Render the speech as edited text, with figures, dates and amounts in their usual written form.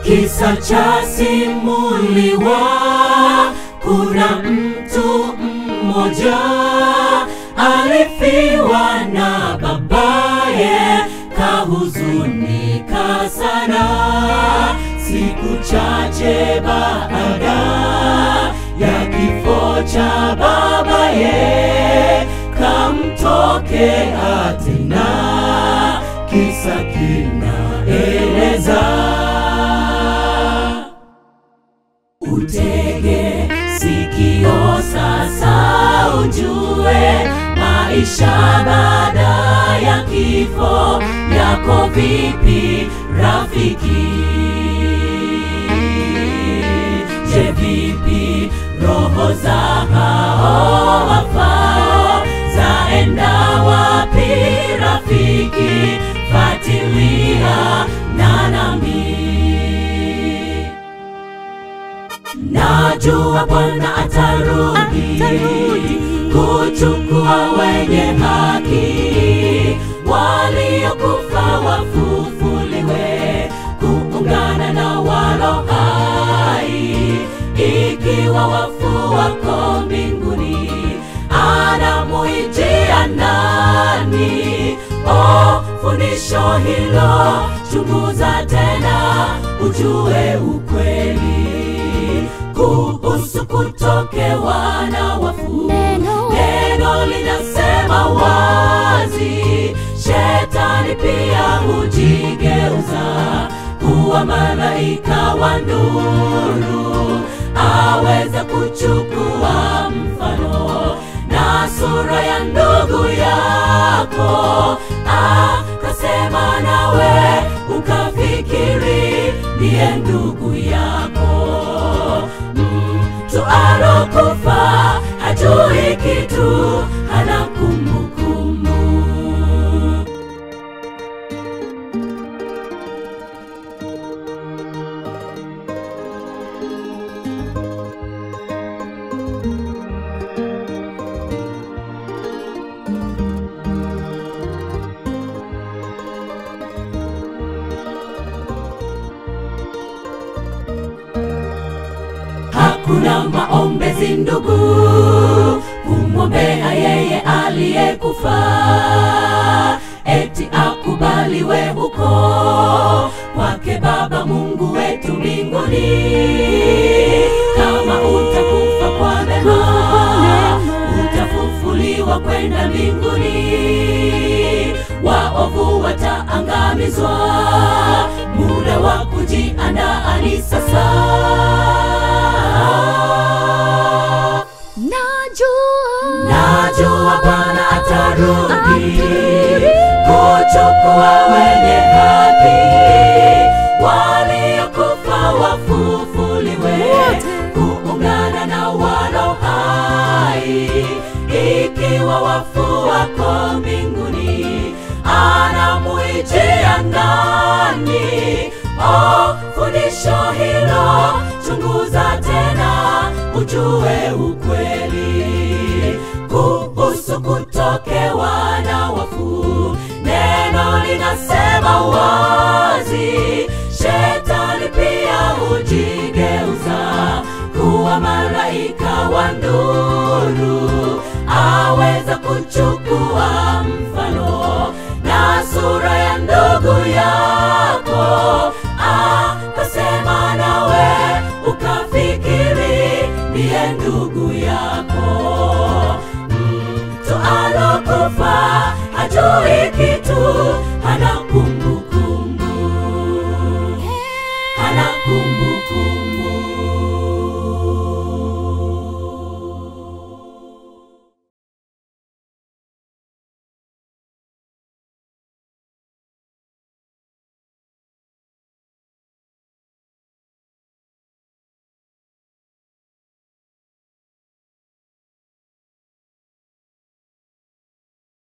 Kisa cha simuliwa, kuna mtu mmoja alifiwa na babaye, kahuzunika sana. Siku chache baada ya kifo cha babaye, kamtokea tena. Kisa kinaeleza, utege sikio sasa ujue, maisha baada ya kifo yako vipi rafiki? Je, vipi roho za hao wafao zaenda wapi rafiki? Fuatilia na nami. Najua Bwana atarudi kuchukua wenye haki, waliokufa wafufuliwe, kuungana na walio hai. Ikiwa wafu wako mbinguni, anamuitia nani? Fundisho hilo chunguza tena ujue ukweli kuhusu kutokewa na wafu. Neno linasema wazi, Shetani pia hujigeuza kuwa malaika wa nuru, aweza kuchukua mfano na sura ya ndugu yako, akasema nawe ukafikiri ndiye ndugu yako. Mtu alokufa hajui kitu, hana kumbukumbu. Hakuna maombezi ndugu, kumwombea yeye aliyekufa, eti akubaliwe huko kwake Baba Mungu wetu mbinguni. Kama utakufa kwa mema, utafufuliwa kwenda mbinguni. Waovu wataangamizwa, muda wa kujiandaa ni sasa. Najua Bwana atarudi kuchukua wenye haki, waliokufa wafufuliwe, kuungana na walio hai. Ikiwa wafu wako mbinguni, anamuitia nani? Fundisho hilo chunguza tena ujue ukweli kuhusu kutokewa na wafu. Neno linasema wazi, Shetani pia hujigeuza kuwa malaika wa nuru, aweza kuchukua mfano na sura ya ndugu yako, akasema nawe ukafikiri ndiye ndugu yako. Mtu alokufa hajui kitu, hana kumbukumbu.